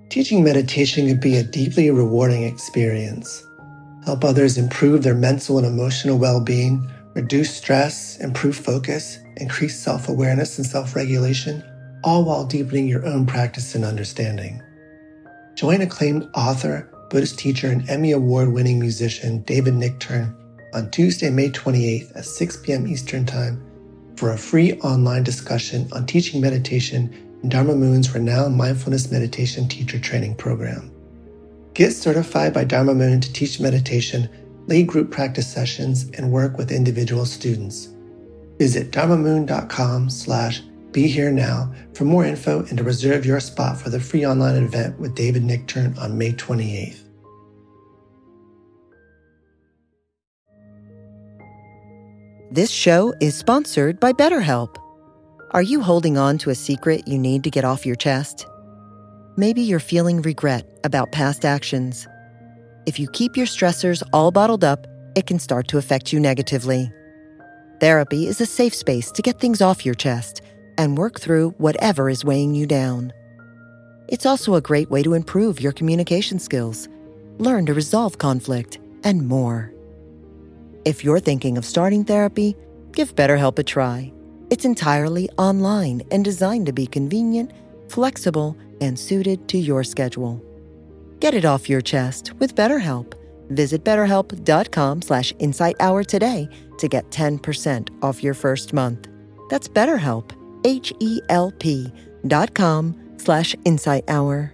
Teaching meditation can be a deeply rewarding experience. Help others improve their mental and emotional well-being, reduce stress, improve focus, increase self-awareness and self-regulation, all while deepening your own practice and understanding. Join acclaimed author, Buddhist teacher, and Emmy Award-winning musician David Nichtern on Tuesday, May 28th at 6 p.m. Eastern Time for a free online discussion on teaching meditation in Dharma Moon's renowned mindfulness meditation teacher training program. Get certified by Dharma Moon to teach meditation, lead group practice sessions, and work with individual students. Visit dharmamoon.com/BeHereNow for more info and to reserve your spot for the free online event with David Nichtern on May 28th. This show is sponsored by BetterHelp. Are you holding on to a secret you need to get off your chest? Maybe you're feeling regret about past actions. If you keep your stressors all bottled up, it can start to affect you negatively. Therapy is a safe space to get things off your chest and work through whatever is weighing you down. It's also a great way to improve your communication skills, learn to resolve conflict, and more. If you're thinking of starting therapy, give BetterHelp a try. It's entirely online and designed to be convenient, flexible, and suited to your schedule. Get it off your chest with BetterHelp. Visit BetterHelp.com/InsightHour today to get 10% off your first month. That's BetterHelp, HELP.com/InsightHour.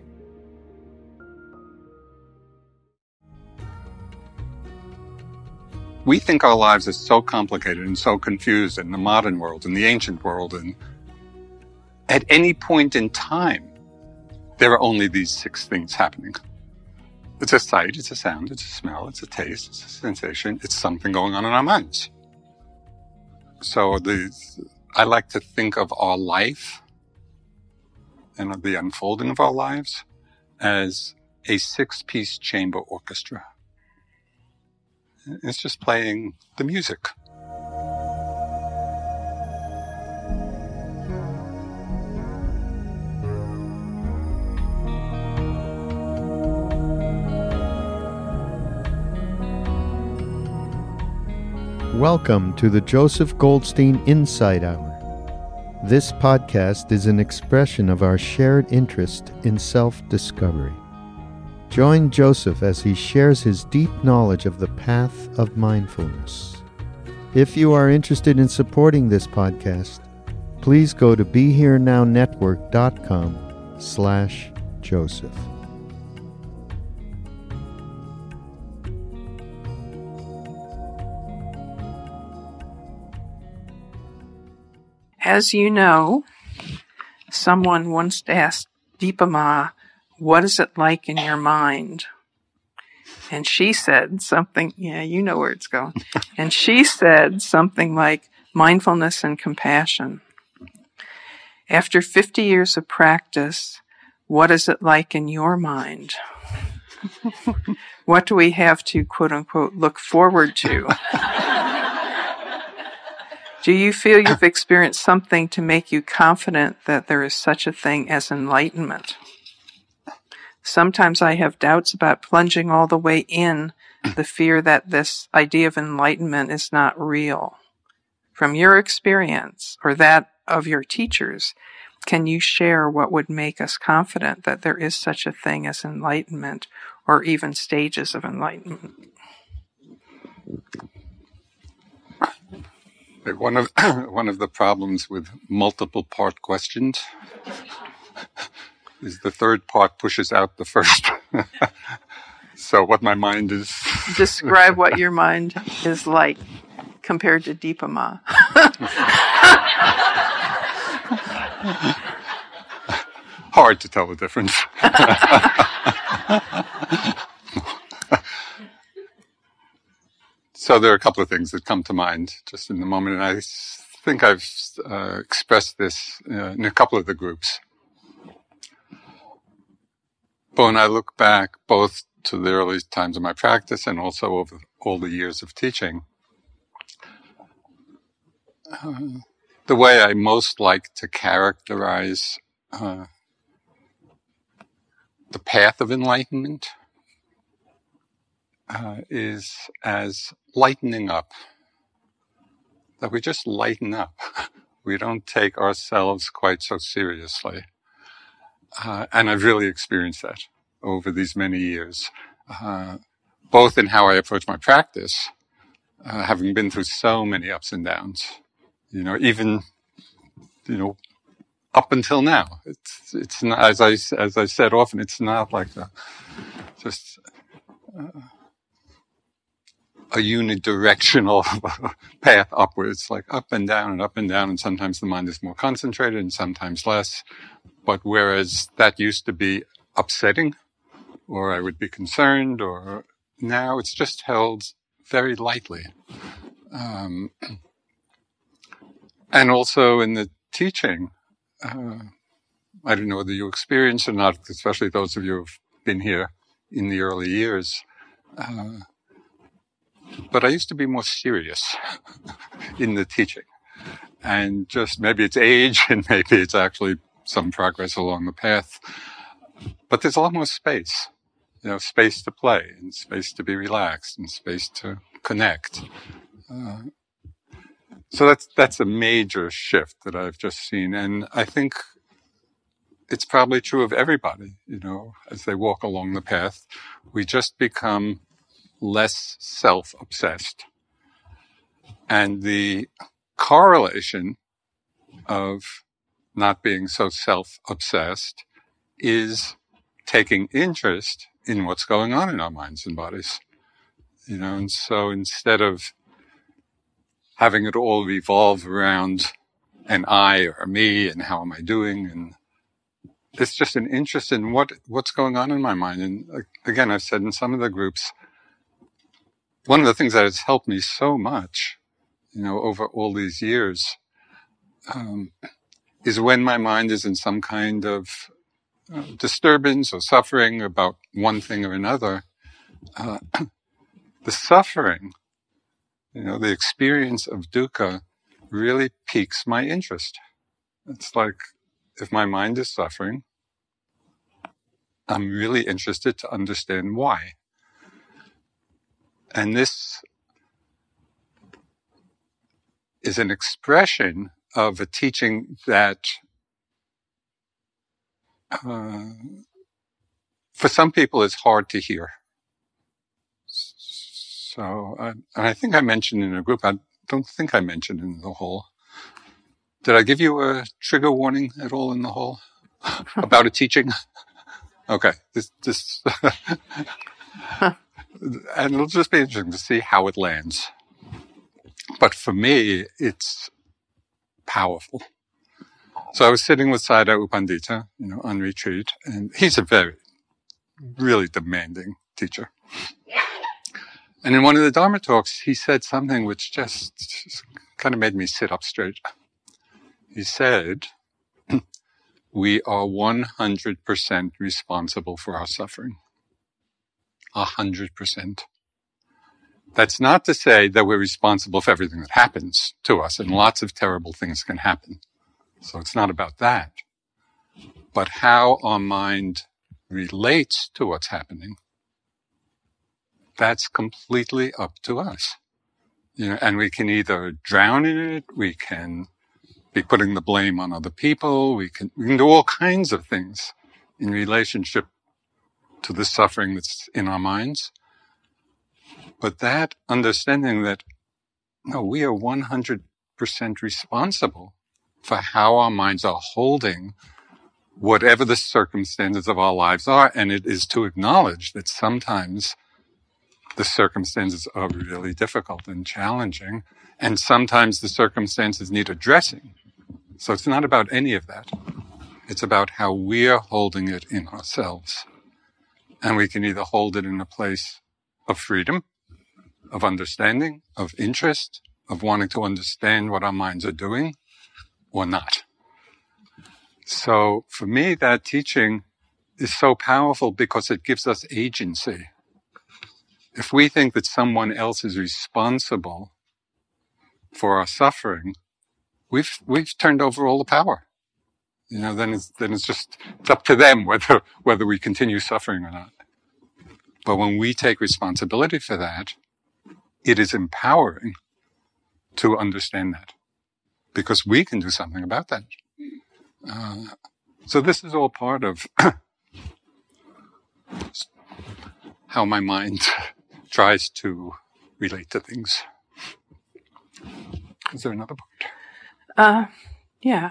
We think our lives are so complicated and so confused in the modern world, in the ancient world, and at any point in time, there are only these 6 things happening. It's a sight, it's a sound, it's a smell, it's a taste, it's a sensation, it's something going on in our minds. So I like to think of our life and of the unfolding of our lives as a 6-piece chamber orchestra. It's just playing the music. Welcome to the Joseph Goldstein Insight Hour. This podcast is an expression of our shared interest in self-discovery. Join Joseph as he shares his deep knowledge of the path of mindfulness. If you are interested in supporting this podcast, please go to BeHereNowNetwork.com/Joseph. As you know, someone once asked Dipa Ma, "What is it like in your mind?" And she said something, yeah, you know where it's going. And she said something like mindfulness and compassion. After 50 years of practice, what is it like in your mind? What do we have to, quote unquote, look forward to? Do you feel you've experienced something to make you confident that there is such a thing as enlightenment? Sometimes I have doubts about plunging all the way in, the fear that this idea of enlightenment is not real. From your experience, or that of your teachers, can you share what would make us confident that there is such a thing as enlightenment, or even stages of enlightenment? One of the problems with multiple part questions is the third part pushes out the first. So what my mind is... Describe what your mind is like compared to Dipa Ma. Hard to tell the difference. So there are a couple of things that come to mind just in the moment, and I think I've expressed this in a couple of the groups. But when I look back both to the early times of my practice and also over all the years of teaching, the way I most like to characterize the the path of enlightenment is as lightening up, that we just lighten up. We don't take ourselves quite so seriously. And I've really experienced that over these many years, both in how I approach my practice, having been through so many ups and downs, even, up until now. It's not, as I said often, it's not like just a unidirectional path upwards, like up and down, and sometimes the mind is more concentrated and sometimes less. But whereas that used to be upsetting, or I would be concerned, or now it's just held very lightly. And also in the teaching, I don't know whether you experience or not, especially those of you who've been here in the early years, but I used to be more serious in the teaching. And just maybe it's age and maybe it's actually some progress along the path. But there's a lot more space, space to play and space to be relaxed and space to connect. So that's a major shift that I've just seen. And I think it's probably true of everybody, as they walk along the path. We just become less self-obsessed. And the correlation of not being so self-obsessed is taking interest in what's going on in our minds and bodies. And so instead of having it all revolve around an I or a me and how am I doing, and it's just an interest in what's going on in my mind. And again, I've said in some of the groups, one of the things that has helped me so much, over all these years, is when my mind is in some kind of disturbance or suffering about one thing or another, the suffering, the experience of dukkha really piques my interest. It's like if my mind is suffering, I'm really interested to understand why. And this is an expression of a teaching that for some people is hard to hear. So, and I think I mentioned in a group, I don't think I mentioned in the hall. Did I give you a trigger warning at all in the hall about a teaching? Okay, this and it'll just be interesting to see how it lands. But for me, it's powerful. So I was sitting with Sayadaw U Pandita, on retreat, and he's a very, really demanding teacher. And in one of the Dharma talks, he said something which just kind of made me sit up straight. He said, we are 100% responsible for our suffering. 100%. That's not to say that we're responsible for everything that happens to us, and lots of terrible things can happen. So it's not about that. But how our mind relates to what's happening, that's completely up to us. And we can either drown in it, we can be putting the blame on other people, we can do all kinds of things in relationship to the suffering that's in our minds. But that understanding that, no, we are 100% responsible for how our minds are holding whatever the circumstances of our lives are. And it is to acknowledge that sometimes the circumstances are really difficult and challenging, and sometimes the circumstances need addressing. So it's not about any of that. It's about how we're holding it in ourselves. And we can either hold it in a place of freedom, of understanding, of interest, of wanting to understand what our minds are doing, or not. So for me, that teaching is so powerful because it gives us agency. If we think that someone else is responsible for our suffering, we've turned over all the power. then it's up to them whether we continue suffering or not. But when we take responsibility for that, it is empowering to understand that, because we can do something about that. So this is all part of how my mind tries to relate to things. Is there another part? Yeah.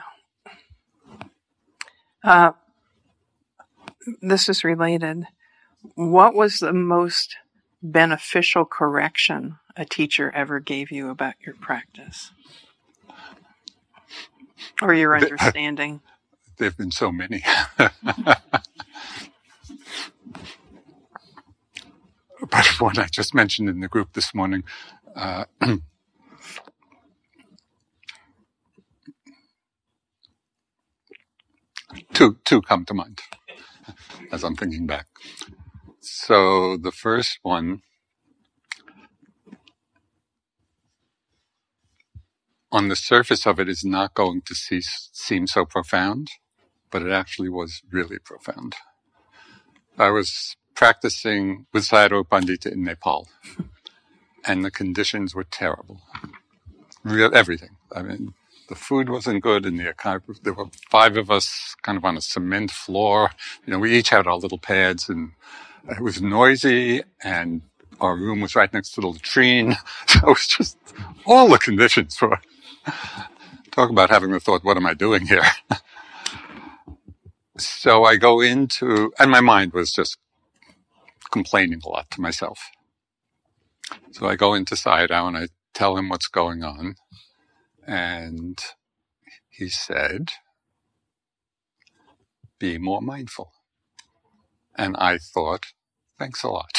This is related. What was the most beneficial correction a teacher ever gave you about your practice? Or your understanding? There have been so many. But one I just mentioned in the group this morning, two come to mind as I'm thinking back. So the first one, on the surface of it, is not going to seem so profound, but it actually was really profound. I was practicing with Sayadaw Pandita in Nepal, and the conditions were terrible. Everything. I mean, the food wasn't good in the Akai. There were 5 of us kind of on a cement floor. We each had our little pads, and it was noisy, and our room was right next to the latrine. So it was just all the conditions for, talk about having the thought, what am I doing here? So I go into, and my mind was just complaining a lot to myself. So I go into Sayadaw and I tell him what's going on. And he said, be more mindful. And I thought, thanks a lot.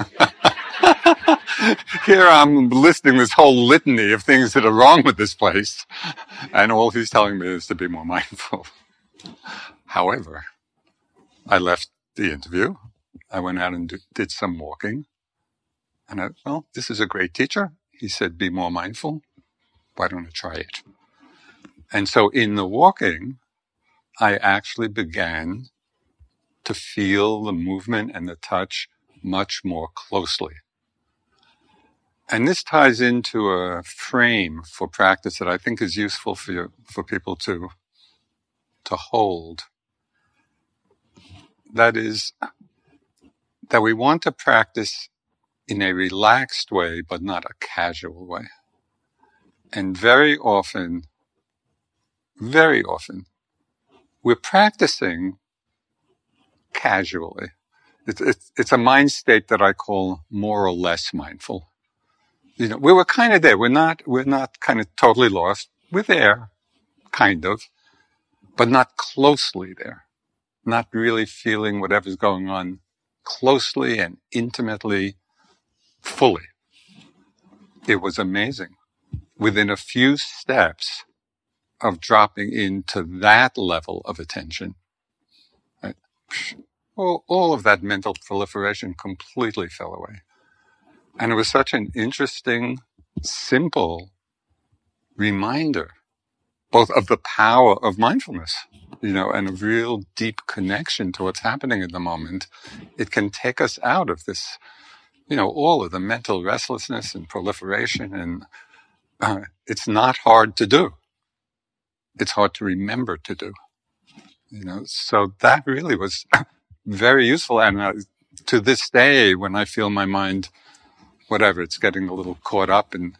Here I'm listing this whole litany of things that are wrong with this place. And all he's telling me is to be more mindful. However, I left the interview. I went out and did some walking. And this is a great teacher. He said, be more mindful. Why don't I try it? And so in the walking, I actually began to feel the movement and the touch much more closely. And this ties into a frame for practice that I think is useful for people to hold. That is, that we want to practice in a relaxed way, but not a casual way. And very often, we're practicing casually. It's a mind state that I call more or less mindful. We were kind of there. We're not kind of totally lost. We're there, kind of, but not closely there. Not really feeling whatever's going on closely and intimately, fully. It was amazing. Within a few steps of dropping into that level of attention, right, all of that mental proliferation completely fell away. And it was such an interesting, simple reminder, both of the power of mindfulness, and a real deep connection to what's happening in the moment. It can take us out of this, all of the mental restlessness and proliferation. And it's not hard to do. It's hard to remember to do. So that really was very useful. And to this day, when I feel my mind, whatever, it's getting a little caught up in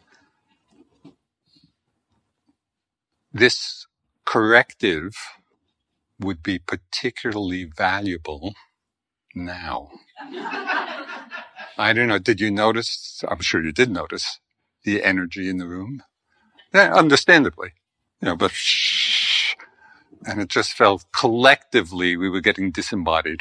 this corrective, would be particularly valuable now. I don't know, did you notice? I'm sure you did notice the energy in the room. Yeah, understandably, but shh. And it just felt collectively we were getting disembodied,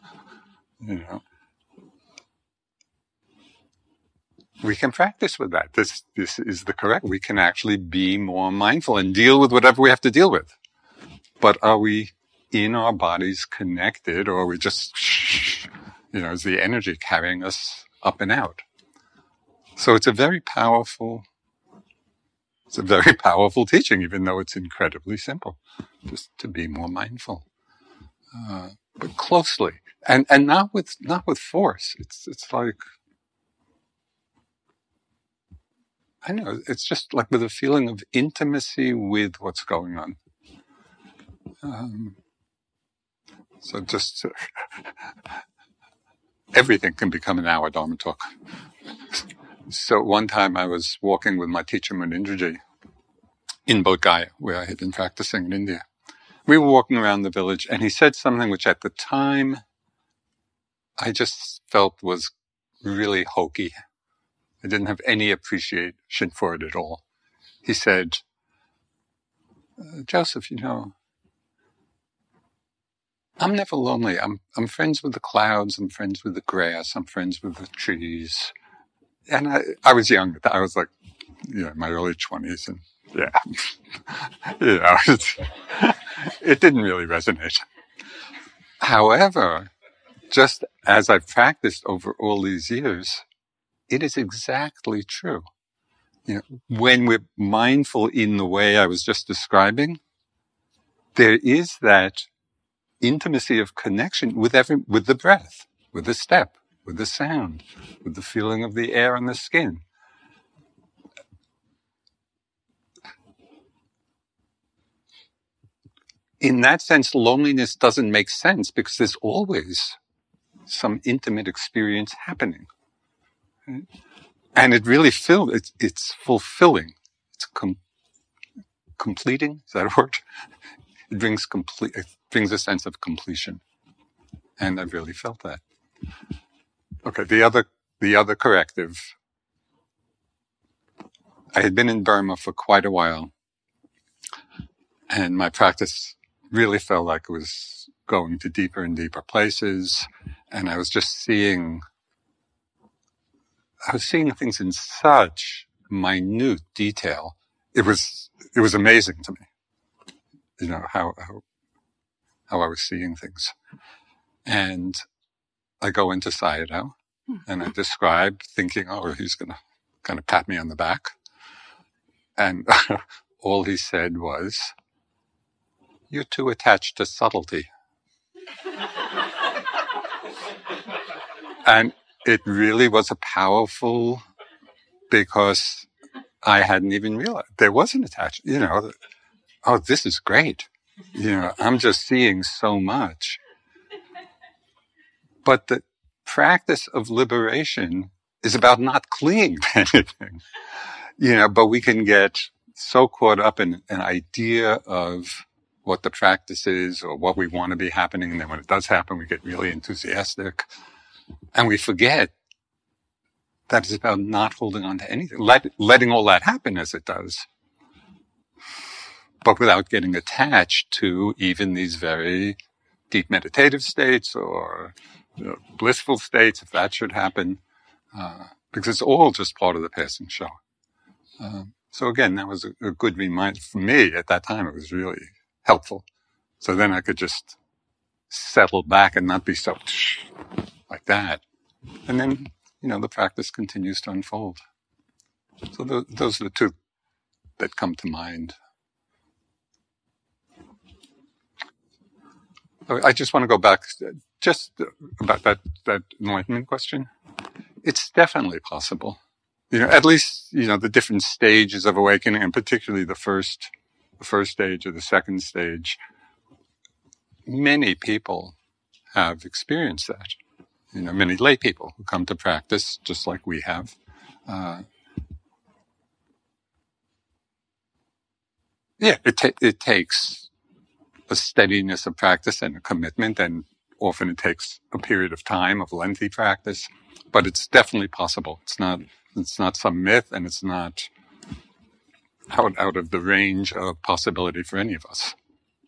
We can practice with that. This is the correct. We can actually be more mindful and deal with whatever we have to deal with. But are we in our bodies connected, or are we just, is the energy carrying us up and out? So it's a very powerful It's a very powerful teaching, even though it's incredibly simple, just to be more mindful, but closely, and not with force. It's like, I don't know, it's just like with a feeling of intimacy with what's going on. So just everything can become an hour Dharma talk. So one time I was walking with my teacher Munindraji in Bodh Gaya, where I had been practicing in India. We were walking around the village, and he said something which at the time I just felt was really hokey. I didn't have any appreciation for it at all. He said, Joseph, I'm never lonely. I'm friends with the clouds. I'm friends with the grass. I'm friends with the trees. And I was young. I was like, my early 20s. And it didn't really resonate. However, just as I've practiced over all these years, it is exactly true. When we're mindful in the way I was just describing, there is that intimacy of connection with the breath, with the step, with the sound, with the feeling of the air on the skin. In that sense, loneliness doesn't make sense because there's always some intimate experience happening. Right? And it really it's fulfilling. It's completing, is that a word? It brings a sense of completion. And I've really felt that. Okay, the other corrective. I had been in Burma for quite a while, and my practice really felt like it was going to deeper and deeper places, and I was just seeing things in such minute detail. It was amazing to me, how I was seeing things. And I go into Sayadaw, and I describe, thinking, he's going to kind of pat me on the back. And all he said was, "You're too attached to subtlety." And it really was a powerful, because I hadn't even realized there was an attachment, this is great. I'm just seeing so much. But the practice of liberation is about not clinging to anything, but we can get so caught up in an idea of what the practice is or what we want to be happening. And then when it does happen, we get really enthusiastic. And we forget that it's about not holding on to anything, letting all that happen as it does, but without getting attached to even these very deep meditative states or blissful states, if that should happen, because it's all just part of the passing show. So again, that was a good reminder for me at that time. It was really helpful. So then I could just settle back and not be so like that. And then, the practice continues to unfold. So those are the two that come to mind. I just want to go back just about that enlightenment question. It's definitely possible. At least, the different stages of awakening, and particularly the first stage or the second stage, many people have experienced that. Many lay people who come to practice just like we have. It takes a steadiness of practice and a commitment, and often it takes a period of time of lengthy practice, but it's definitely possible. It's not some myth, and it's not out of the range of possibility for any of us.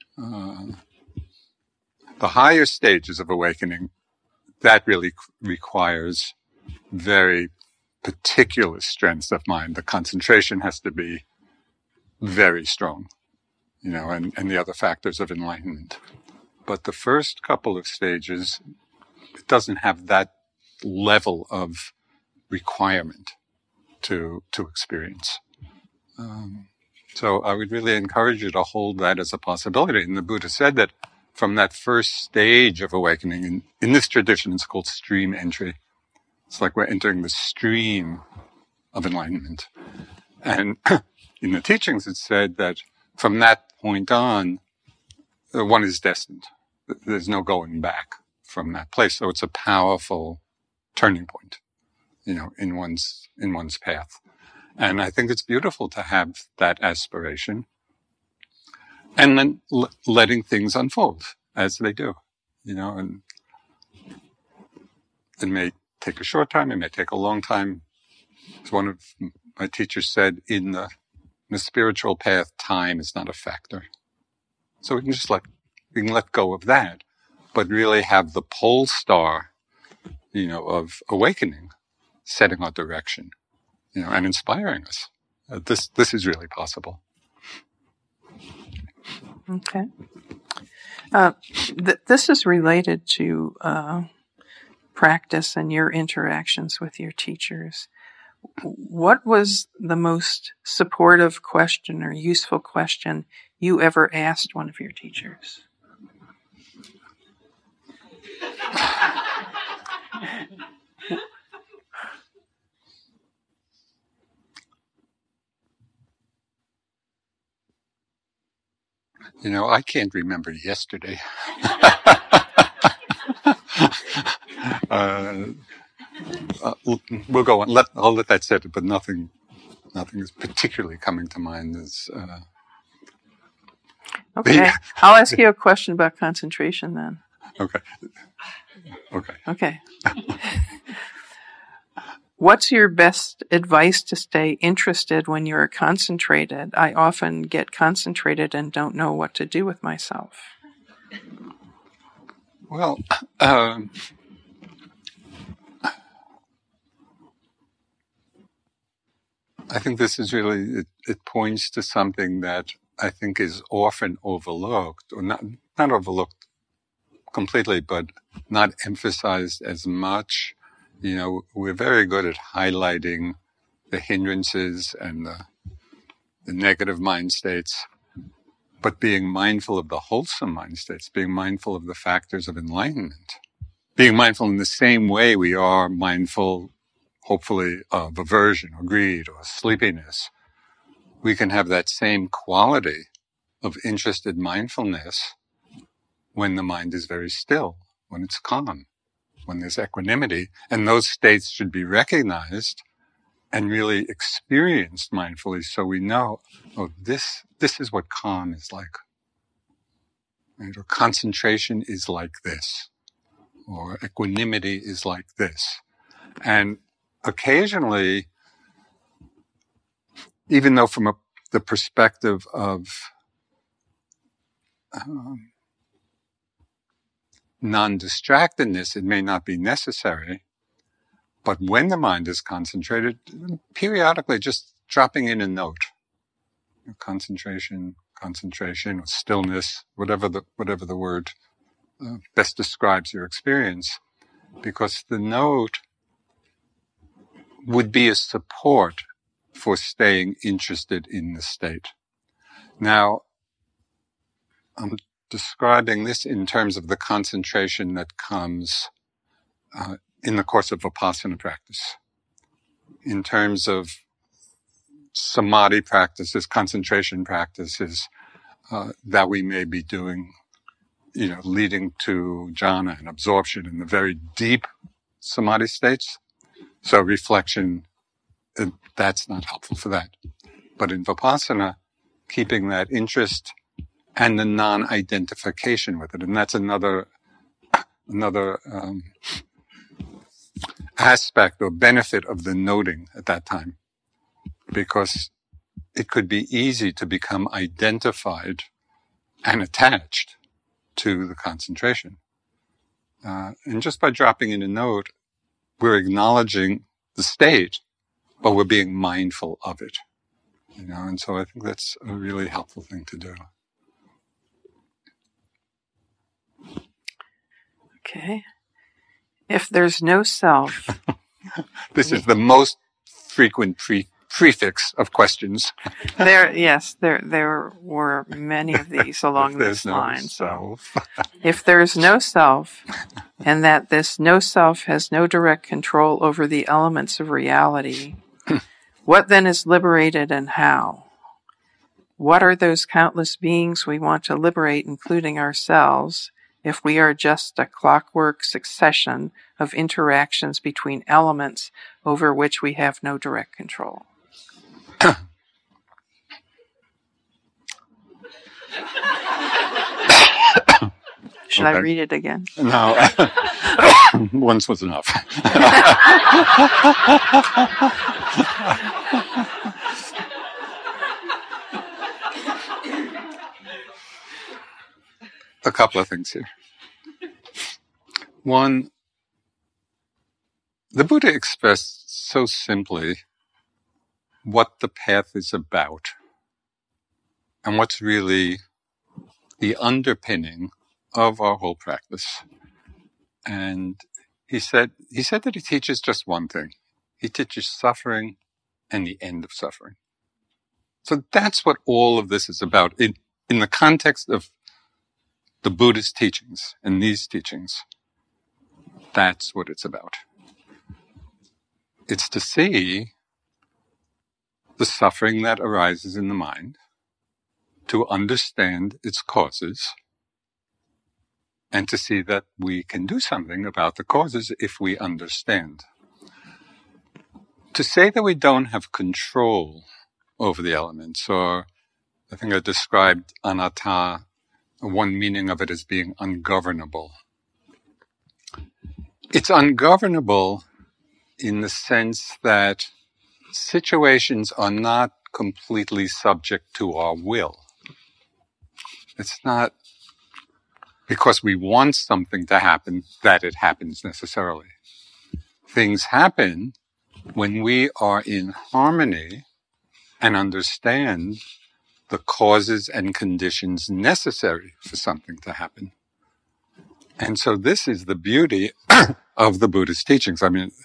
The higher stages of awakening, that really requires very particular strengths of mind. The concentration has to be very strong, and the other factors of enlightenment. But the first couple of stages, it doesn't have that level of requirement to experience. So I would really encourage you to hold that as a possibility. And the Buddha said that from that first stage of awakening, in this tradition, it's called stream entry. It's like we're entering the stream of enlightenment. And in the teachings, it's said that from that point on, one is destined. There's no going back from that place. So it's a powerful turning point, in one's path. And I think it's beautiful to have that aspiration and then letting things unfold as they do, and it may take a short time. It may take a long time. As one of my teachers said, in the spiritual path, time is not a factor. So we can let go of that, but really have the pole star, of awakening, setting our direction, and inspiring us. This is really possible. Okay. This is related to practice and your interactions with your teachers. What was the most supportive question or useful question you ever asked one of your teachers? I can't remember yesterday. We'll go on. I'll let that sit, but nothing is particularly coming to mind. Okay. I'll ask you a question about concentration then. Okay. What's your best advice to stay interested when you're concentrated? I often get concentrated and don't know what to do with myself. Well, I think this is really, it points to something that I think is often overlooked, or not overlooked completely, but not emphasized as much. We're very good at highlighting the hindrances and the negative mind states, but being mindful of the wholesome mind states, being mindful of the factors of enlightenment, being mindful in the same way we are mindful, hopefully, of aversion or greed or sleepiness. We can have that same quality of interested mindfulness when the mind is very still, when it's calm, when there's equanimity, and those states should be recognized and really experienced mindfully, so we know, this is what calm is like. Right? Or concentration is like this, or equanimity is like this. And occasionally, even though from the perspective of non-distractedness, it may not be necessary, but when the mind is concentrated, periodically just dropping in a note, concentration, or stillness, whatever the word best describes your experience, because the note would be a support for staying interested in the state. Now, I'm describing this in terms of the concentration that comes in the course of Vipassana practice. In terms of samadhi practices, concentration practices that we may be doing, leading to jhana and absorption in the very deep samadhi states. So reflection, that's not helpful for that. But in Vipassana, keeping that interest and the non-identification with it. And that's another aspect or benefit of the noting at that time, because it could be easy to become identified and attached to the concentration. And just by dropping in a note, we're acknowledging the state, but we're being mindful of it. And so I think that's a really helpful thing to do. Okay. If there's no self. This is the most frequent prefix of questions. There were many of these along this line. Self. If there's no self, and that this no self has no direct control over the elements of reality, what then is liberated and how? What are those countless beings we want to liberate, including ourselves, if we are just a clockwork succession of interactions between elements over which we have no direct control? Should I read it again? No. Once was enough. A couple of things here. One, the Buddha expressed so simply what the path is about and what's really the underpinning of our whole practice. And he said that he teaches just one thing. He teaches suffering and the end of suffering. So that's what all of this is about. In the context of the Buddhist teachings and these teachings, that's what it's about. It's to see the suffering that arises in the mind, to understand its causes, and to see that we can do something about the causes if we understand. To say that we don't have control over the elements, or I think I described anatta, one meaning of it as being ungovernable. It's ungovernable in the sense that situations are not completely subject to our will. It's not because we want something to happen that it happens necessarily. Things happen when we are in harmony and understand the causes and conditions necessary for something to happen. And so this is the beauty of the Buddhist teachings. I mean,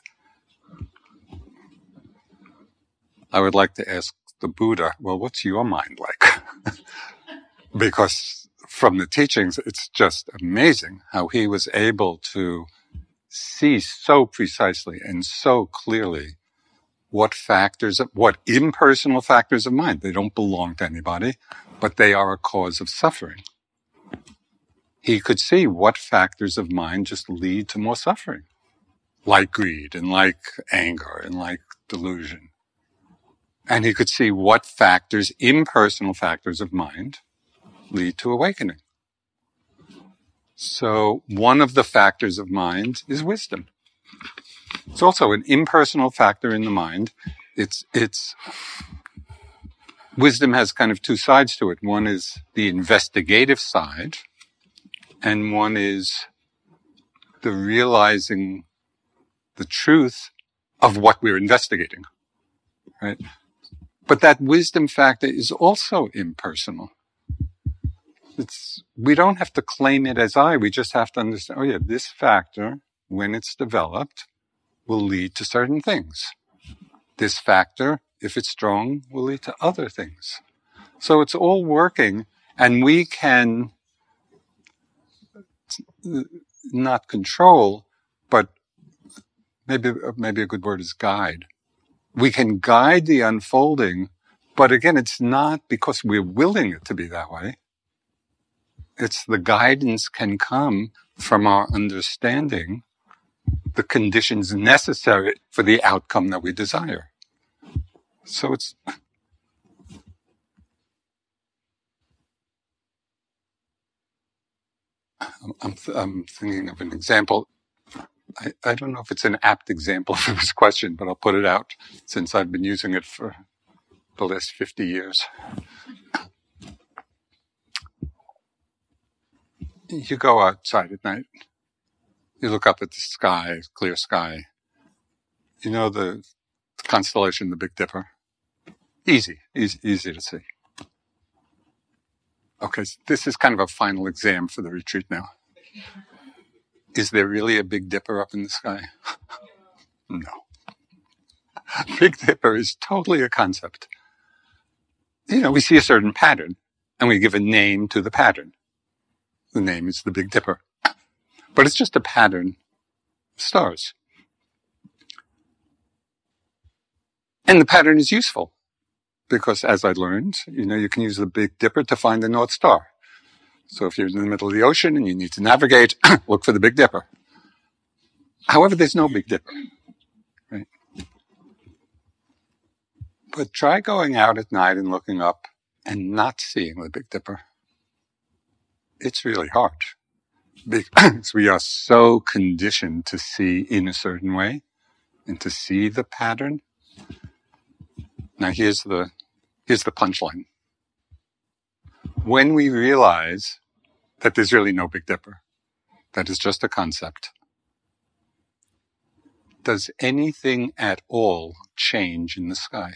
I would like to ask the Buddha, well, what's your mind like? Because from the teachings, it's just amazing how he was able to see so precisely and so clearly what impersonal factors of mind. They don't belong to anybody, but they are a cause of suffering. He could see what factors of mind just lead to more suffering, like greed and like anger and like delusion. And he could see what factors, impersonal factors of mind, lead to awakening. So one of the factors of mind is wisdom. It's also an impersonal factor in the mind. It's wisdom has kind of two sides to it. One is the investigative side, and one is the realizing the truth of what we're investigating, right? But that wisdom factor is also impersonal. We don't have to claim it as I. We just have to understand, oh yeah, this factor, when it's developed, will lead to certain things. This factor, if it's strong, will lead to other things. So it's all working, and we can not control, but maybe a good word is guide. We can guide the unfolding, but again, it's not because we're willing it to be that way. It's the guidance can come from our understanding the conditions necessary for the outcome that we desire. So I'm thinking of an example. I don't know if it's an apt example for this question, but I'll put it out since I've been using it for the last 50 years. You go outside at night. You look up at the sky, clear sky. You know the constellation, the Big Dipper? Easy to see. Okay, so this is kind of a final exam for the retreat now. Is there really a Big Dipper up in the sky? No. Big Dipper is totally a concept. We see a certain pattern, and we give a name to the pattern. The name is the Big Dipper. But it's just a pattern of stars. And the pattern is useful, because as I learned, you can use the Big Dipper to find the North Star. So if you're in the middle of the ocean and you need to navigate, look for the Big Dipper. However, there's no Big Dipper, right? But try going out at night and looking up and not seeing the Big Dipper. It's really hard, because we are so conditioned to see in a certain way and to see the pattern. Now here's the punchline. When we realize that there's really no Big Dipper, that is just a concept, does anything at all change in the sky?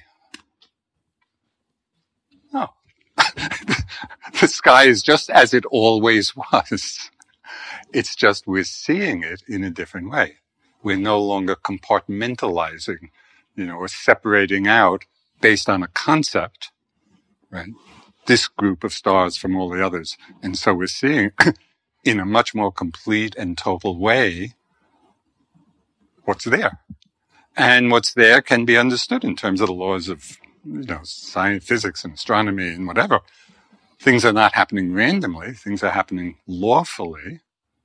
No. The sky is just as it always was. It's just we're seeing it in a different way. We're no longer compartmentalizing, or separating out based on a concept, right? This group of stars from all the others. And so we're seeing in a much more complete and total way what's there. And what's there can be understood in terms of the laws of, science, physics and astronomy and whatever. Things are not happening randomly. Things are happening lawfully.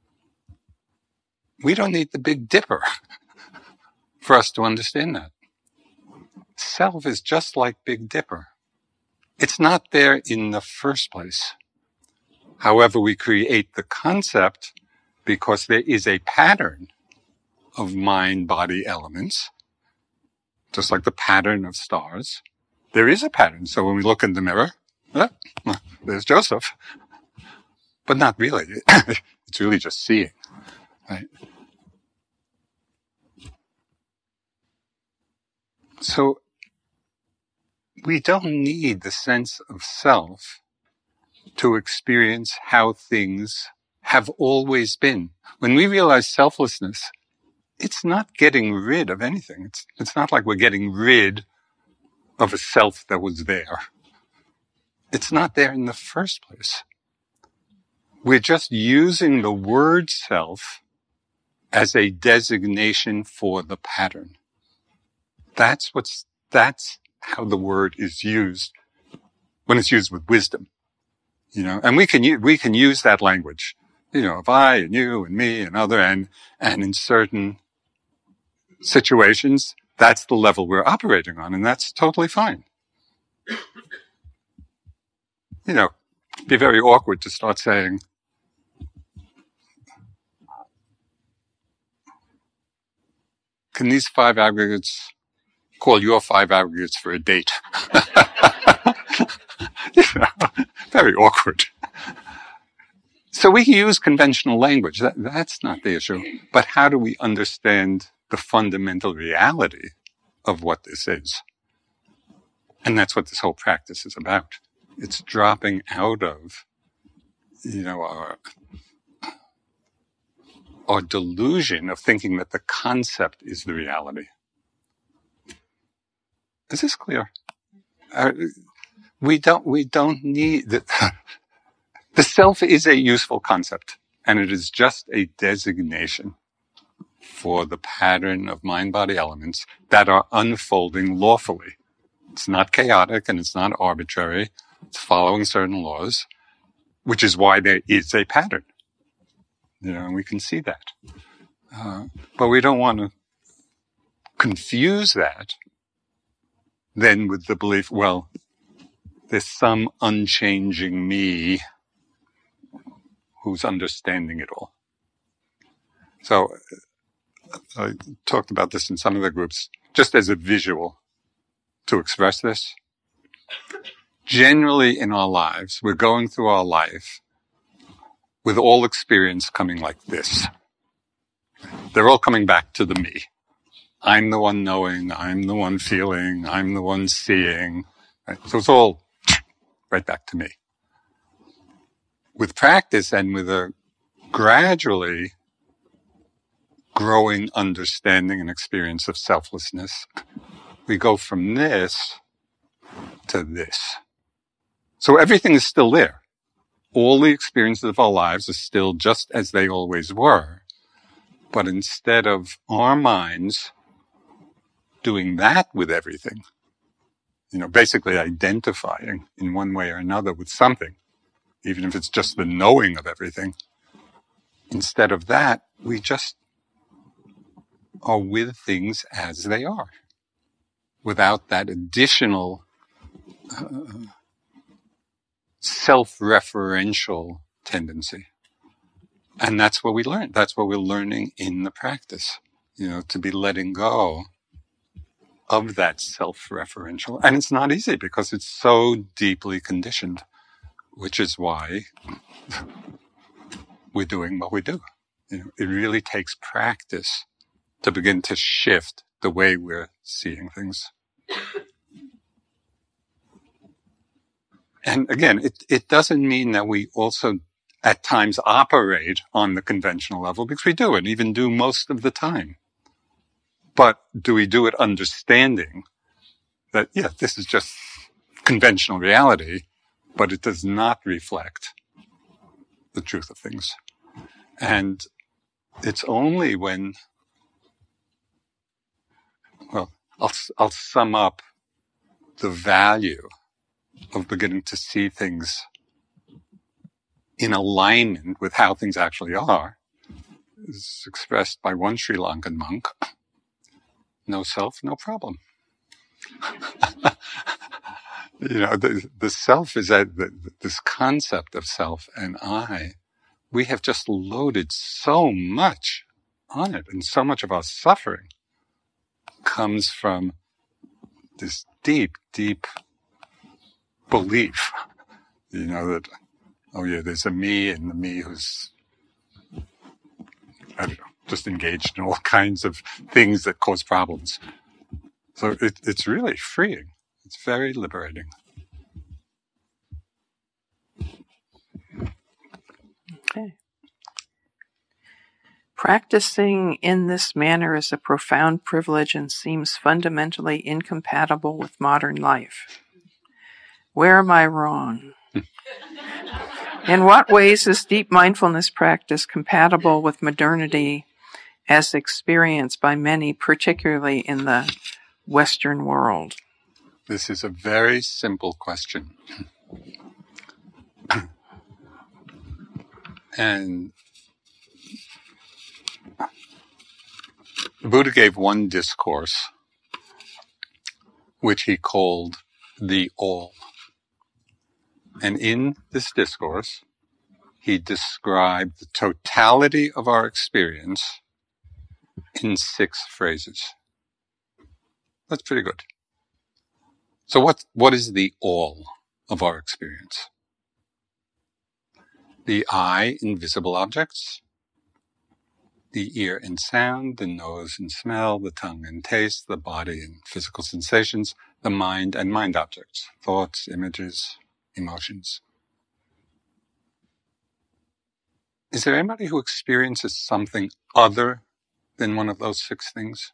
We don't need the Big Dipper for us to understand that. Self is just like Big Dipper. It's not there in the first place. However, we create the concept because there is a pattern of mind-body elements, just like the pattern of stars. There is a pattern. So when we look in the mirror, there's Joseph. But not really. It's really just seeing, right? So we don't need the sense of self to experience how things have always been. When we realize selflessness, it's not getting rid of anything. It's not like we're getting rid of a self that was there. It's not there in the first place. We're just using the word self as a designation for the pattern. That's how the word is used when it's used with wisdom, and we can use that language, of I and you and me and other, and in certain situations, that's the level we're operating on, and that's totally fine. It'd be very awkward to start saying, can these 5 aggregates call your 5 aggregates for a date? Very awkward. So we can use conventional language. That's not the issue. But how do we understand the fundamental reality of what this is? And that's what this whole practice is about. It's dropping out of, our delusion of thinking that the concept is the reality. Is this clear? We don't need the self is a useful concept, and it is just a designation for the pattern of mind-body elements that are unfolding lawfully. It's not chaotic and it's not arbitrary. It's following certain laws, which is why there is a pattern. And we can see that. But we don't want to confuse that then with the belief, well, there's some unchanging me who's understanding it all. So I talked about this in some of the groups, just as a visual to express this. Generally in our lives, we're going through our life with all experience coming like this. They're all coming back to the me. I'm the one knowing, I'm the one feeling, I'm the one seeing. Right? So it's all right back to me. With practice and with a gradually growing understanding and experience of selflessness, we go from this to this. So everything is still there. All the experiences of our lives are still just as they always were. But instead of our minds doing that with everything, basically identifying in one way or another with something, even if it's just the knowing of everything, instead of that, we just are with things as they are, without that additional self-referential tendency. And that's what we learn. That's what we're learning in the practice, to be letting go of that self-referential. And it's not easy because it's so deeply conditioned, which is why we're doing what we do. It really takes practice to begin to shift the way we're seeing things. And again, it doesn't mean that we also at times operate on the conventional level, because we do, and even do most of the time. But do we do it understanding that, this is just conventional reality, but it does not reflect the truth of things. And it's only when, I'll sum up the value of beginning to see things in alignment with how things actually are, is expressed by one Sri Lankan monk: no self, no problem. The self is this concept of self and I. We have just loaded so much on it, and so much of our suffering comes from this deep, deep belief, that, there's a me, and the me who's, just engaged in all kinds of things that cause problems. So it's really freeing. It's very liberating. Okay. Practicing in this manner is a profound privilege and seems fundamentally incompatible with modern life. Where am I wrong? In what ways is deep mindfulness practice compatible with modernity as experienced by many, particularly in the Western world? This is a very simple question. And the Buddha gave one discourse, which he called the All. And in this discourse, he described the totality of our experience in 6 phrases. That's pretty good. So what is the all of our experience? The eye in visible objects, the ear in sound, the nose in smell, the tongue in taste, the body in physical sensations, the mind and mind objects, thoughts, images, emotions. Is there anybody who experiences something other than one of those 6 things?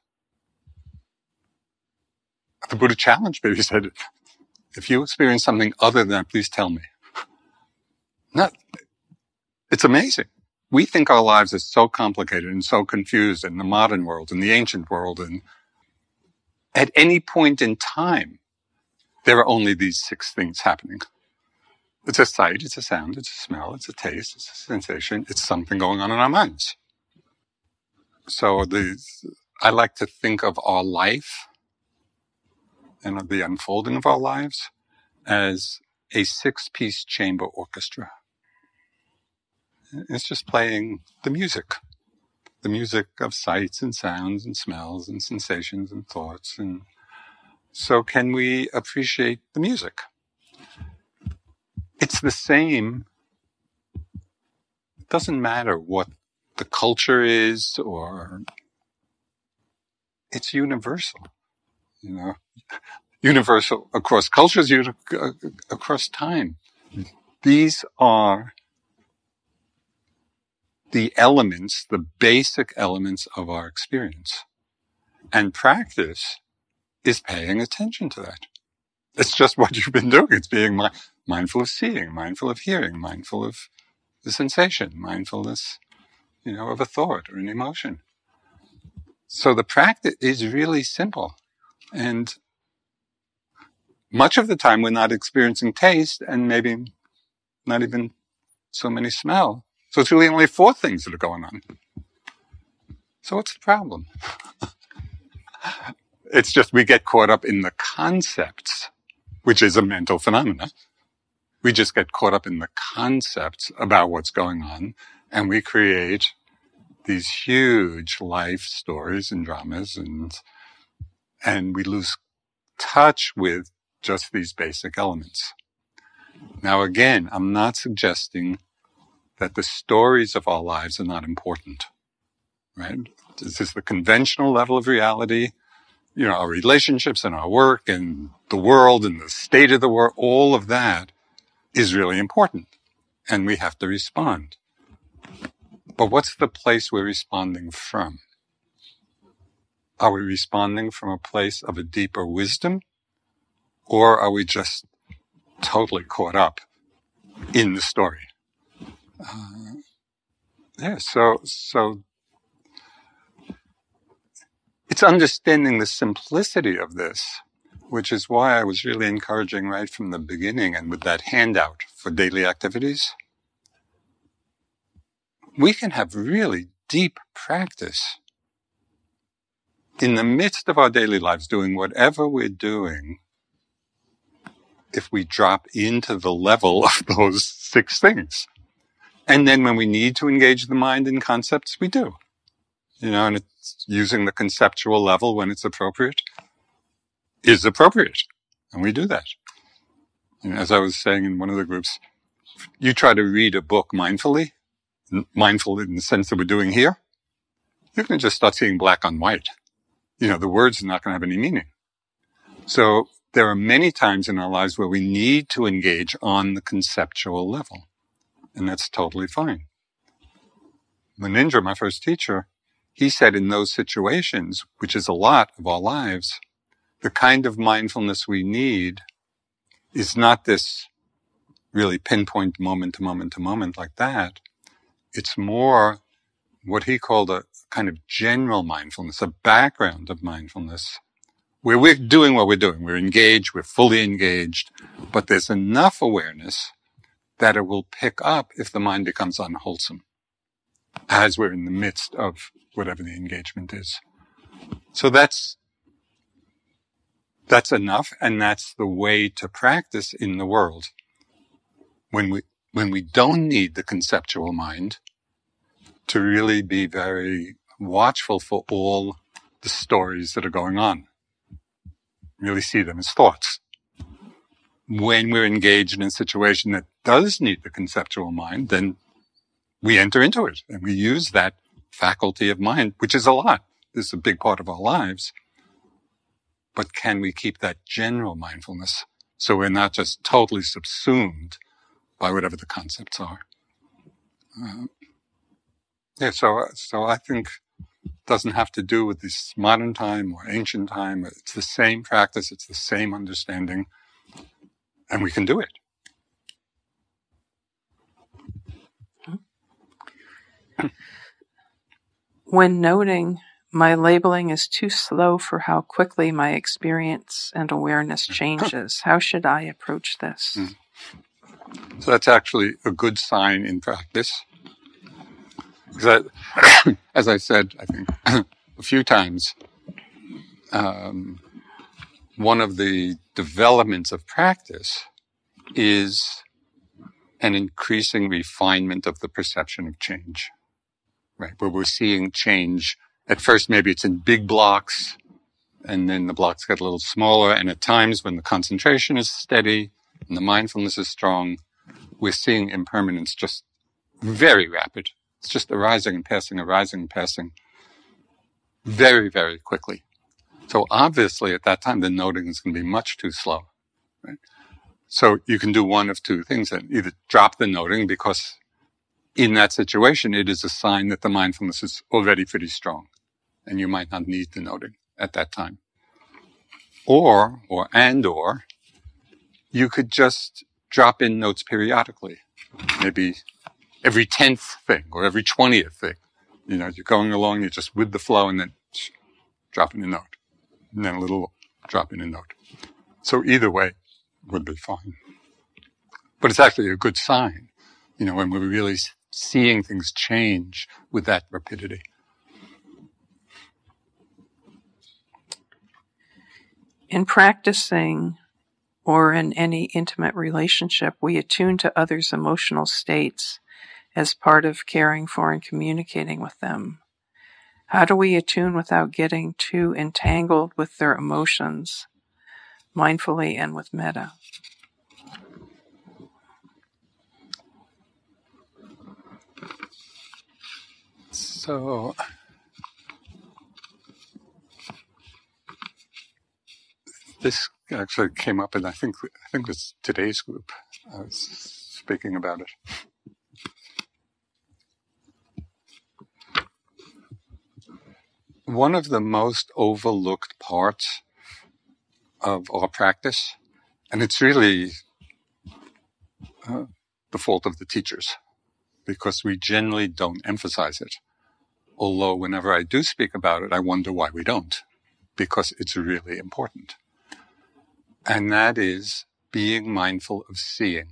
The Buddha challenged me. He said, if you experience something other than that, please tell me. No, it's amazing. We think our lives are so complicated and so confused in the modern world, in the ancient world, and at any point in time, there are only these 6 things happening. It's a sight, it's a sound, it's a smell, it's a taste, it's a sensation, it's something going on in our minds. So I like to think of our life and of the unfolding of our lives as a 6-piece chamber orchestra. It's just playing the music of sights and sounds and smells and sensations and thoughts. And so can we appreciate the music? It's the same. It doesn't matter what the culture is, or it's universal, universal across cultures, across time. These are the elements, the basic elements of our experience. And practice is paying attention to that. It's just what you've been doing. It's being mindful of seeing, mindful of hearing, mindful of the sensation, mindfulness, of a thought or an emotion. So the practice is really simple. And much of the time we're not experiencing taste and maybe not even so many smell. So it's really only 4 things that are going on. So what's the problem? It's just we get caught up in the concepts, which is a mental phenomena. We just get caught up in the concepts about what's going on, and we create these huge life stories and dramas, and we lose touch with just these basic elements. Now again, I'm not suggesting that the stories of our lives are not important, right? This is the conventional level of reality. Our relationships and our work and the world and the state of the world, all of that is really important. And we have to respond. But what's the place we're responding from? Are we responding from a place of a deeper wisdom? Or are we just totally caught up in the story? So it's understanding the simplicity of this, which is why I was really encouraging right from the beginning and with that handout for daily activities. We can have really deep practice in the midst of our daily lives, doing whatever we're doing, if we drop into the level of those 6 things. And then when we need to engage the mind in concepts, we do. And it's using the conceptual level when it's appropriate is appropriate. And we do that. As I was saying in one of the groups, you try to read a book mindfully, mindful in the sense that we're doing here, you can just start seeing black on white. The words are not going to have any meaning. So there are many times in our lives where we need to engage on the conceptual level. And that's totally fine. Munindra, my first teacher, he said in those situations, which is a lot of our lives, the kind of mindfulness we need is not this really pinpoint moment to moment to moment like that. It's more what he called a kind of general mindfulness, a background of mindfulness, where we're doing what we're doing. We're engaged, we're fully engaged, but there's enough awareness that it will pick up if the mind becomes unwholesome as we're in the midst of whatever the engagement is. So that's enough, and that's the way to practice in the world. When we don't need the conceptual mind to really be very watchful for all the stories that are going on. Really see them as thoughts. When we're engaged in a situation that does need the conceptual mind, then we enter into it and we use that faculty of mind, which is a lot. This is a big part of our lives. But can we keep that general mindfulness so we're not just totally subsumed by whatever the concepts are? So I think it doesn't have to do with this modern time or ancient time. It's the same practice. It's the same understanding. And we can do it. When noting, my labeling is too slow for how quickly my experience and awareness changes. How should I approach this? So that's actually a good sign in practice. Because as I said, I think, a few times, one of the developments of practice is an increasing refinement of the perception of change, right? Where we're seeing change. At first, maybe it's in big blocks, and then the blocks get a little smaller. And at times when the concentration is steady and the mindfulness is strong, we're seeing impermanence just very rapid. It's just arising and passing very, very quickly. So obviously at that time, the noting is going to be much too slow, right? So you can do one of two things, and either drop the noting because in that situation, it is a sign that the mindfulness is already pretty strong and you might not need the noting at that time. Or you could just drop in notes periodically, maybe every 10th thing or every 20th thing. You're going along, you're just with the flow, and then drop in a note, and then a little drop in a note. So either way would be fine. But it's actually a good sign, when we're really seeing things change with that rapidity. In practicing or in any intimate relationship, we attune to others' emotional states as part of caring for and communicating with them. How do we attune without getting too entangled with their emotions, mindfully and with metta? So this actually came up, and I think it's today's group. I was speaking about it. One of the most overlooked parts of our practice, and it's really the fault of the teachers, because we generally don't emphasize it. Although whenever I do speak about it, I wonder why we don't, because it's really important. And that is being mindful of seeing.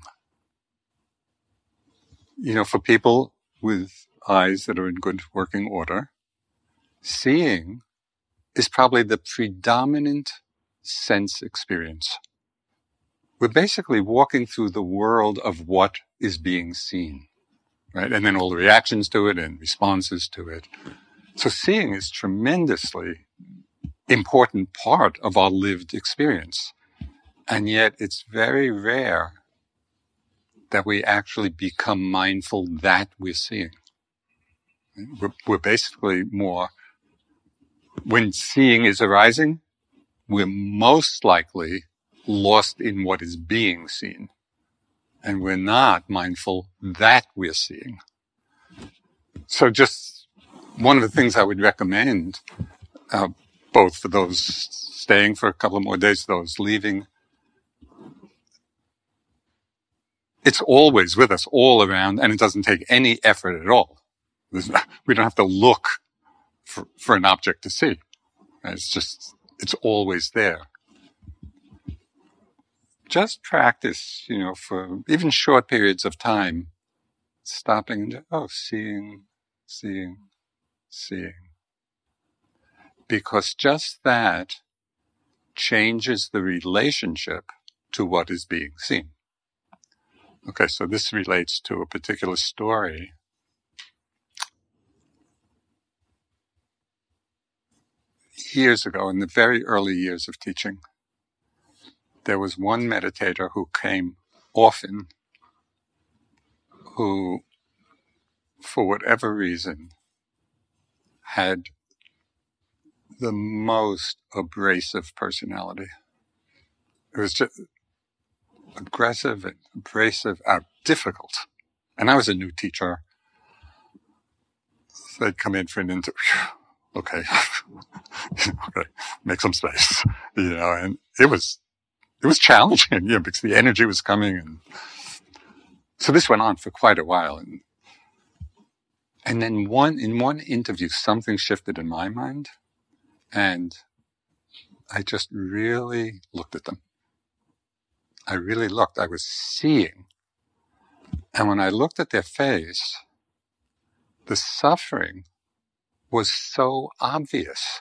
For people with eyes that are in good working order, seeing is probably the predominant sense experience. We're basically walking through the world of what is being seen, right? And then all the reactions to it and responses to it. So seeing is tremendously important part of our lived experience. And yet it's very rare that we actually become mindful that we're seeing. We're basically more, when seeing is arising, we're most likely lost in what is being seen. And we're not mindful that we're seeing. So just one of the things I would recommend, both for those staying for a couple of more days, those leaving, it's always with us, all around, and it doesn't take any effort at all. We don't have to look for an object to see. It's always there. Just practice, for even short periods of time, stopping and seeing. Because just that changes the relationship to what is being seen. Okay, so this relates to a particular story. Years ago, in the very early years of teaching, there was one meditator who came often, who, for whatever reason, had the most abrasive personality. It was just aggressive and abrasive, difficult. And I was a new teacher. So they'd come in for an interview. Okay. Okay. Make some space. And it was challenging, because the energy was coming. And so this went on for quite a while. And then in one interview, something shifted in my mind. And I just really looked at them. I really looked. I was seeing. And when I looked at their face, the suffering was so obvious.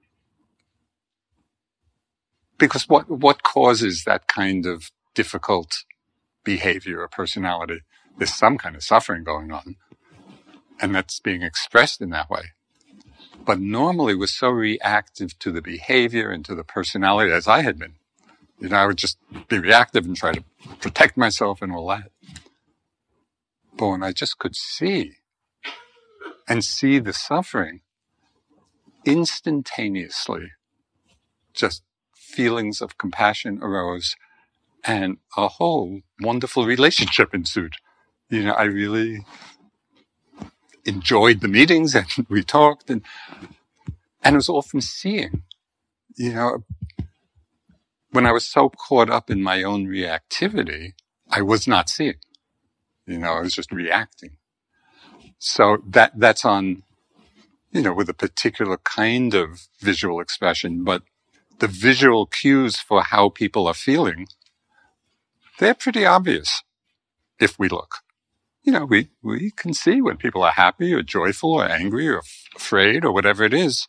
Because what causes that kind of difficult behavior or personality? There's some kind of suffering going on. And that's being expressed in that way. But normally we're so reactive to the behavior and to the personality, as I had been. I would just be reactive and try to protect myself and all that. But when I just could see the suffering, instantaneously, just feelings of compassion arose and a whole wonderful relationship ensued. I really enjoyed the meetings, and we talked, and it was all from seeing. when I was so caught up in my own reactivity, I was not seeing. I was just reacting. So that's on, with a particular kind of visual expression, but the visual cues for how people are feeling, they're pretty obvious if we look. We can see when people are happy or joyful or angry or afraid or whatever it is.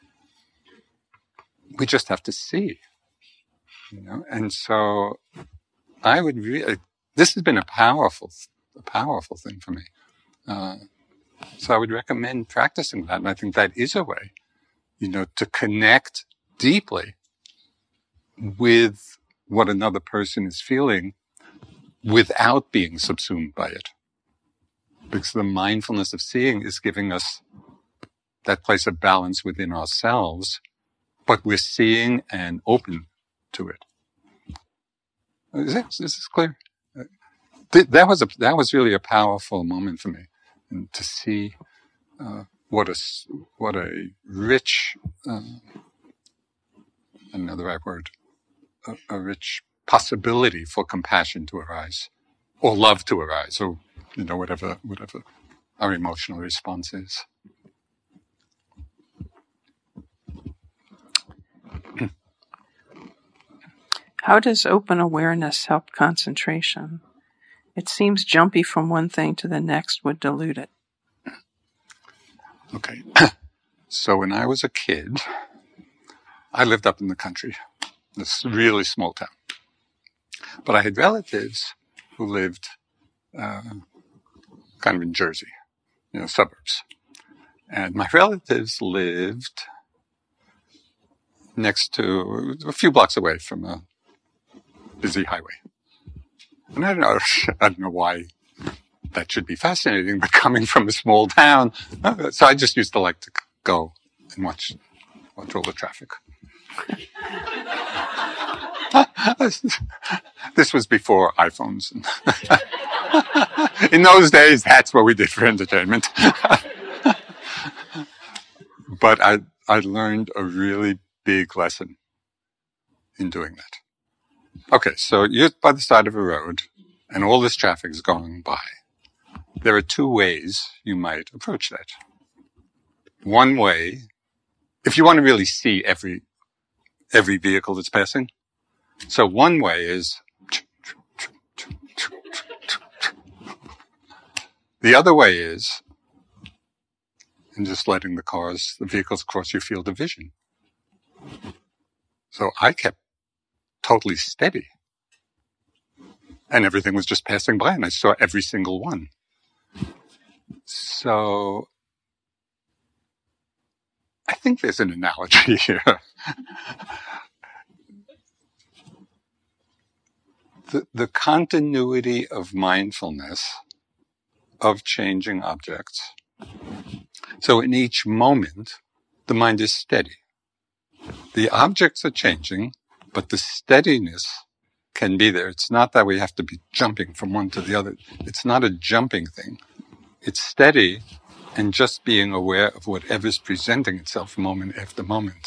We just have to see, and so I would really, this has been a powerful thing for me. So I would recommend practicing that. And I think that is a way, to connect deeply with what another person is feeling without being subsumed by it. Because the mindfulness of seeing is giving us that place of balance within ourselves, but we're seeing and open to it. Is this clear? That was really a powerful moment for me, and to see what a rich, I don't know the right word, a rich possibility for compassion to arise, or love to arise, or whatever our emotional response is. How does open awareness help concentration? It seems jumpy from one thing to the next would dilute it. Okay. So when I was a kid, I lived up in the country, this really small town. But I had relatives who lived kind of in Jersey, suburbs. And my relatives lived next to, a few blocks away from a busy highway. And I don't know why that should be fascinating, but coming from a small town, so I just used to like to go and watch all the traffic. This was before iPhones. In those days, that's what we did for entertainment. But I learned a really big lesson in doing that. Okay, so you're by the side of a road, and all this traffic is going by. There are two ways you might approach that. One way, if you want to really see every vehicle that's passing, so one way is, the other way is, and just letting the vehicles cross your field of vision. So I kept totally steady, and everything was just passing by, and I saw every single one. So I think there's an analogy here. The continuity of mindfulness of changing objects. So in each moment, the mind is steady. The objects are changing, but the steadiness can be there. It's not that we have to be jumping from one to the other. It's not a jumping thing. It's steady and just being aware of whatever's presenting itself moment after moment.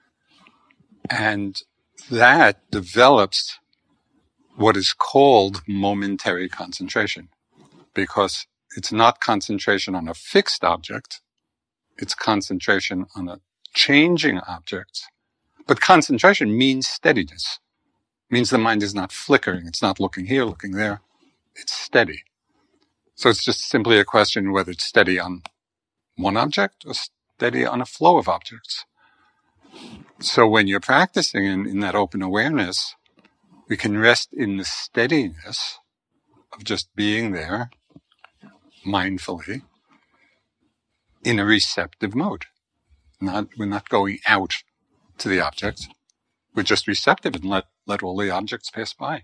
And that develops what is called momentary concentration, because it's not concentration on a fixed object, it's concentration on a changing object. But concentration means steadiness, means the mind is not flickering, it's not looking here, looking there, it's steady. So it's just simply a question whether it's steady on one object or steady on a flow of objects. So when you're practicing in that open awareness, we can rest in the steadiness of just being there mindfully in a receptive mode. We're not going out to the object. We're just receptive and let all the objects pass by.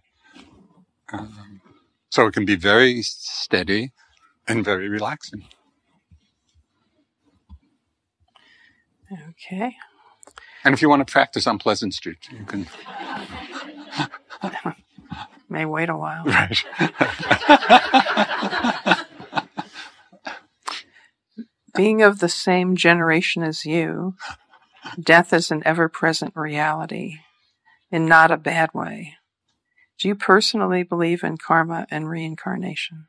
So it can be very steady and very relaxing. Okay. And if you want to practice on Pleasant Street, you can. May wait a while. Right. Being of the same generation as you, death is an ever-present reality. in not a bad way. Do you personally believe in karma and reincarnation?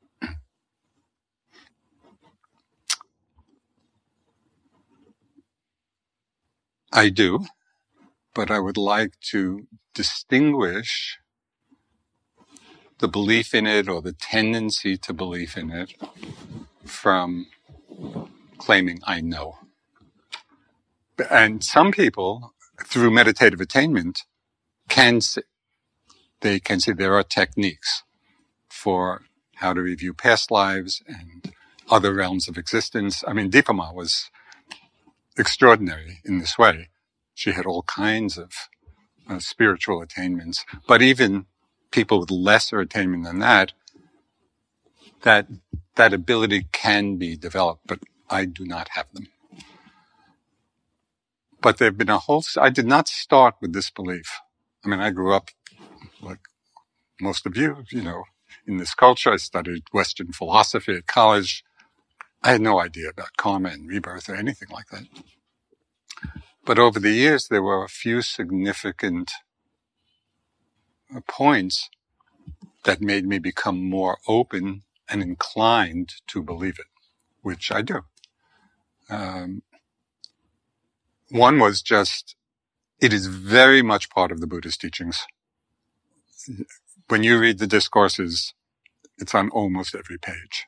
I do, but I would like to distinguish the belief in it or the tendency to believe in it from claiming I know. And some people, through meditative attainment, can see there are techniques for how to review past lives and other realms of existence. I mean, Dipa Ma was extraordinary in this way. She had all kinds of spiritual attainments, but even people with lesser attainment than that ability can be developed, but I do not have them. But there have been I did not start with this belief. I mean, I grew up, like most of you, in this culture. I studied Western philosophy at college. I had no idea about karma and rebirth or anything like that. But over the years, there were a few significant points that made me become more open and inclined to believe it, which I do. One was just, it is very much part of the Buddhist teachings. When you read the discourses, it's on almost every page.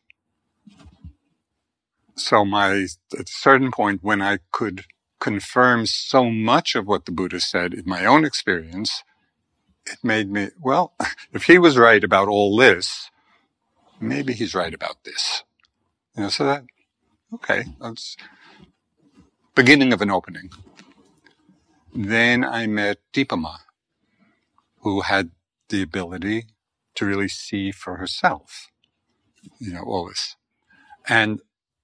So at a certain point, when I could confirm so much of what the Buddha said in my own experience, it made me, well, if he was right about all this, maybe he's right about this. So that, okay, that's beginning of an opening. Then I met Dipa Ma, who had the ability to really see for herself, all this. And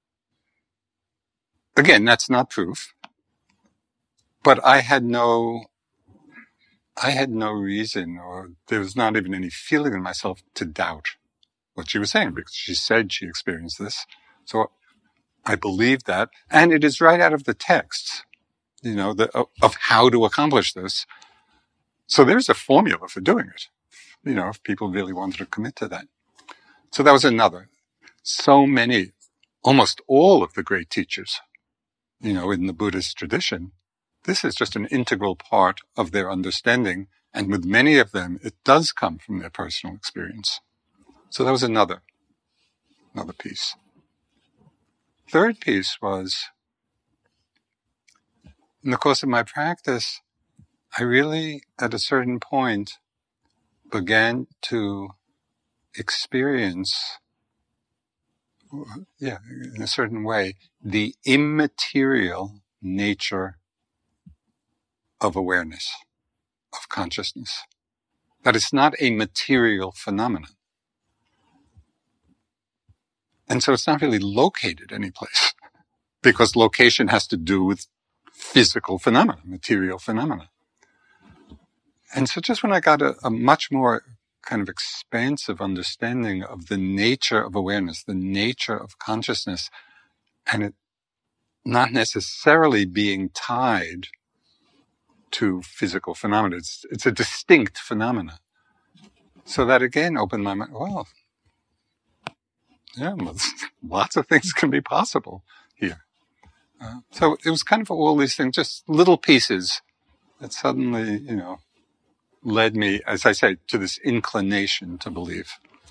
again, that's not proof, but I had no reason, or there was not even any feeling in myself to doubt what she was saying, because she said she experienced this. So I believed that, and it is right out of the texts, of how to accomplish this. So there's a formula for doing it, if people really wanted to commit to that. So that was another. So many, almost all of the great teachers, in the Buddhist tradition, this is just an integral part of their understanding. And with many of them, it does come from their personal experience. So that was another piece. Third piece was, in the course of my practice, I really, at a certain point, began to experience, in a certain way, the immaterial nature of awareness, of consciousness. That it's not a material phenomenon. And so it's not really located anyplace, because location has to do with physical phenomena, material phenomena. And so just when I got a much more kind of expansive understanding of the nature of awareness, the nature of consciousness, and it not necessarily being tied to physical phenomena. It's a distinct phenomena. So that again opened my mind. Well, lots of things can be possible here. So it was kind of all these things, just little pieces that suddenly, led me, as I say, to this inclination to believe.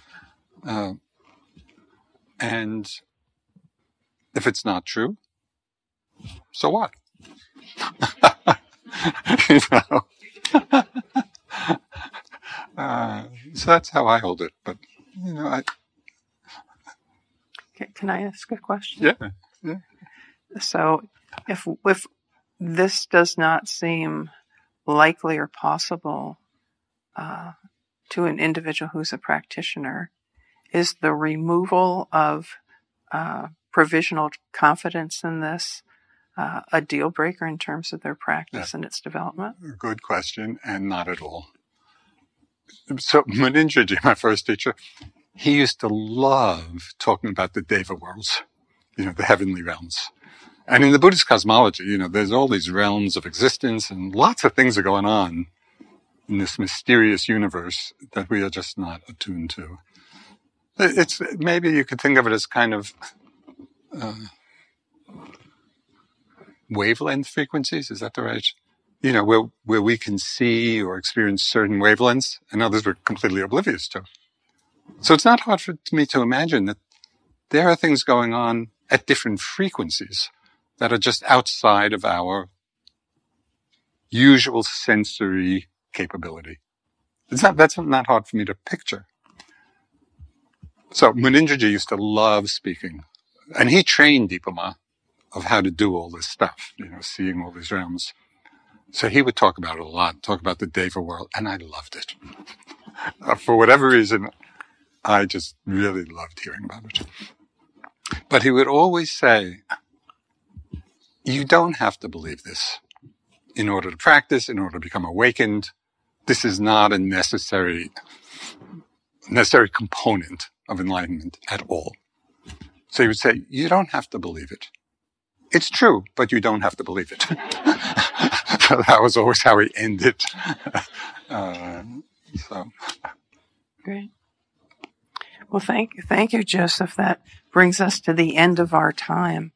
And if it's not true, so what? So that's how I hold it. But, Can I ask a question? Yeah. So if this does not seem likely or possible to an individual who's a practitioner, is the removal of provisional confidence in this a deal breaker in terms of their practice and its development? Good question, and not at all. So Munindraji, my first teacher, he used to love talking about the Deva worlds, the heavenly realms. And in the Buddhist cosmology, there's all these realms of existence and lots of things are going on in this mysterious universe that we are just not attuned to. It's maybe you could think of it as kind of wavelength frequencies. Is that the right? Where we can see or experience certain wavelengths and others we're completely oblivious to. So it's not hard for me to imagine that there are things going on at different frequencies that are just outside of our usual sensory capability. That's not hard for me to picture. So Munindraji used to love speaking, and he trained Dipa Ma of how to do all this stuff, seeing all these realms. So he would talk about it a lot, talk about the Deva world, and I loved it. For whatever reason, I just really loved hearing about it. But he would always say, you don't have to believe this in order to practice, in order to become awakened. This is not a necessary component of enlightenment at all. So he would say, you don't have to believe it. It's true, but you don't have to believe it. So that was always how he ended. Great. Well, thank you, Joseph. That brings us to the end of our time.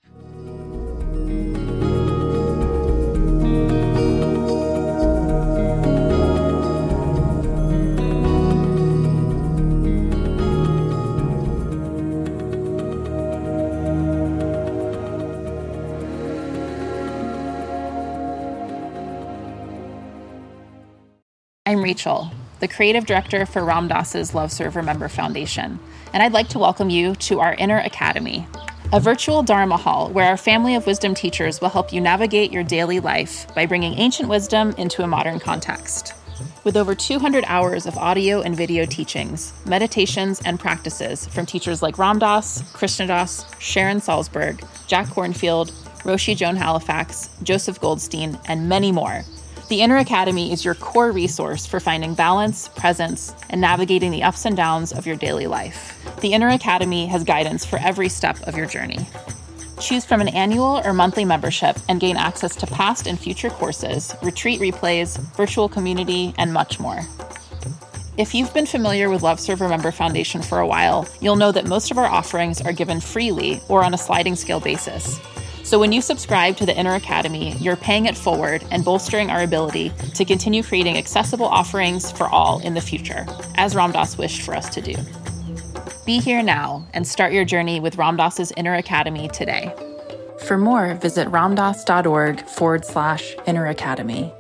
I'm Rachel, the creative director for Ram Dass's Love Serve Remember Foundation, and I'd like to welcome you to our Inner Academy, a virtual Dharma hall where our family of wisdom teachers will help you navigate your daily life by bringing ancient wisdom into a modern context. With over 200 hours of audio and video teachings, meditations, and practices from teachers like Ram Dass, Krishna Das, Sharon Salzberg, Jack Kornfield, Roshi Joan Halifax, Joseph Goldstein, and many more, the Inner Academy is your core resource for finding balance, presence, and navigating the ups and downs of your daily life. The Inner Academy has guidance for every step of your journey. Choose from an annual or monthly membership and gain access to past and future courses, retreat replays, virtual community, and much more. If you've been familiar with Love Serve Remember Foundation for a while, you'll know that most of our offerings are given freely or on a sliding scale basis. So when you subscribe to the Inner Academy, you're paying it forward and bolstering our ability to continue creating accessible offerings for all in the future, as Ram Dass wished for us to do. Be here now and start your journey with Ram Dass's Inner Academy today. For more, visit ramdass.org/Inner Academy.